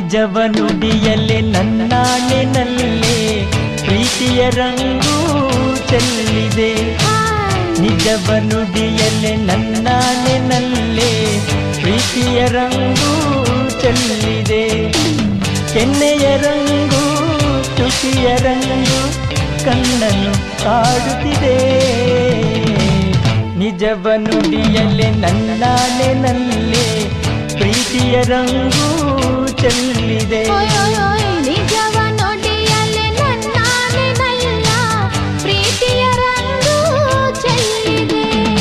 ನಿಜವ ನುಡಿಯಲೆ ನನ್ನಾಣೆನಲ್ಲೇ ಪ್ರೀತಿಯ ರಂಗು ಚೆಲ್ಲಿದೆ. ನಿಜವ ನುಡಿಯಲೆ ನನ್ನಾಣೆನಲ್ಲೇ ಪ್ರೀತಿಯ ರಂಗು ಚೆಲ್ಲಿದೆ. ಕೆನ್ನೆಯ ರಂಗು ತುಟಿಯ ರಂಗು ಕಣ್ಣನ್ನು ಕಾಡುತ್ತಿದೆ. ನಿಜವ ನುಡಿಯಲೆ ನನ್ನಾಣೆನಲ್ಲೇ ಪ್ರೀತಿಯ ರಂಗು ಚೆಲ್ಲಿದೆ. ನಿಜವ ನುಡಿಯಲೆ ನನ್ನಾಣೆನಲ್ಲ ಪ್ರೀತಿಯ ರಂಗು ಚೆಲ್ಲಿದೆ.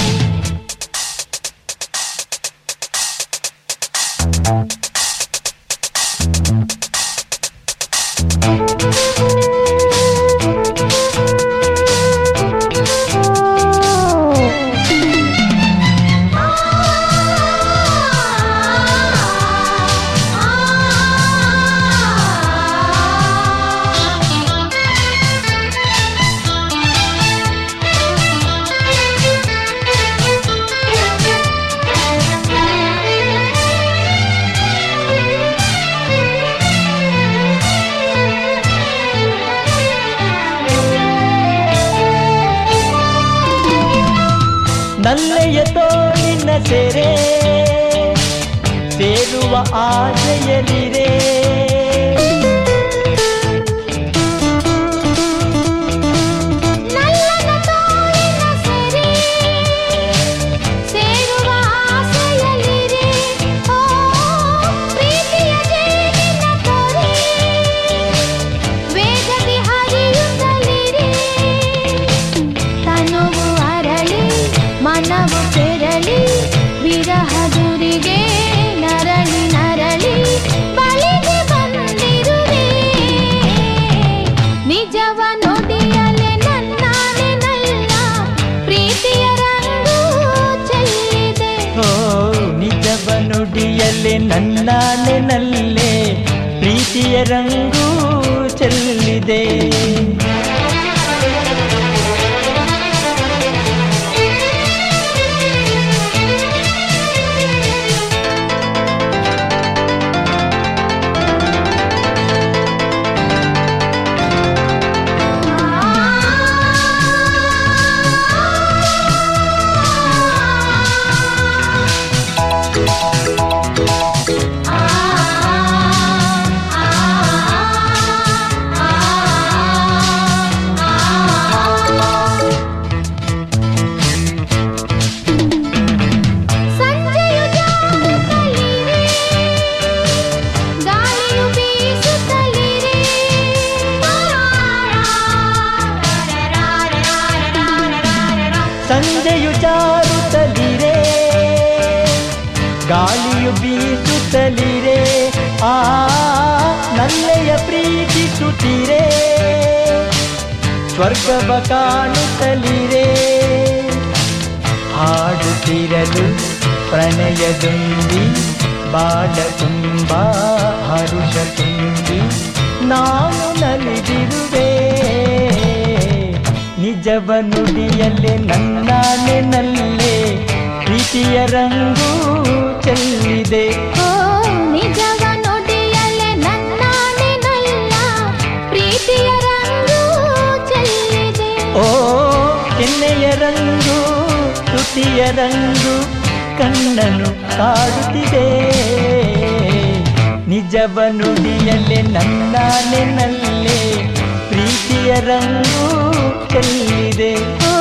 ನಲ್ಲೆಯ ತೋಳಿನ ಸೆರೆ ಸೇರುವ ಆಸೆಯಲಿರೆ. ನಲ್ಲನ ತೋಳಿನ ಸೆರೆ ಸೇರುವ ಆಸೆಯಲಿರೆ. ಓ ಪ್ರೀತಿಯ ಜೇನಿನ ತೊರೆ ವೇಗದಿ ಹರಿಯುತ್ತಲಿರೆ. ತನುವು ಅರಳಿ ಮನವು ಕೆರಳಿ ವಿರಹದುರಿಗೆ ನರಳಿ ನರಳಿ ಬಳಿಗೆ ಬಂದಿರುವೆ. ನಿಜವ ನುಡಿಯಲೆ ನನ್ನಾಣೆನಲ್ಲ ಪ್ರೀತಿಯ ರಂಗು ಚೆಲ್ಲಿದೆ. ಓ ನಿಜವ ನುಡಿಯಲೆ ನನ್ನಾಣೆನಲ್ಲೇ ಪ್ರೀತಿಯ ರಂಗು ಚೆಲ್ಲಿದೆ. ಸಂಜೆಯು ಜಾರುತ್ತಲಿರೆ ಗಾಳಿಯು ಬೀಸುತ್ತಲಿರೆ. ಆ ನಲ್ಲೆಯ ಪ್ರೀತಿಸುತ್ತಿರೆ ಸ್ವರ್ಗವ ಕಾಣುತ್ತಲಿರೆ. ಹಾಡುತ್ತಿರಲು ಪ್ರಣಯದುಂಬಿ ಬಾಳ ತುಂಬ ಹರುಷ ತುಂಬಿ ನಾನು ನಲಿದಿರುವೆ. ನಿಜವ ನುಡಿಯಲೆ ನನ್ನಾಣೆನಲ್ಲೇ ಪ್ರೀತಿಯ ರಂಗು ಚೆಲ್ಲಿದೆ. ಓ ನಿಜವ ನುಡಿಯಲೆ ನನ್ನಾಣೆನಲ್ಲ ಪ್ರೀತಿಯ ರಂಗು ಚೆಲ್ಲಿದೆ. ಓ ಕೆನ್ನೆಯ ರಂಗು ತುಟಿಯ ರಂಗು ಕಣ್ಣನು ಕಾಡುತ್ತಿದೆ. ನಿಜವ ನುಡಿಯಲೆ ನನ್ನಾಣೆನಲ್ಲೇ ಪ್ರೀತಿಯ ರಂಗು ಚೆಲ್ಲಿದೆ.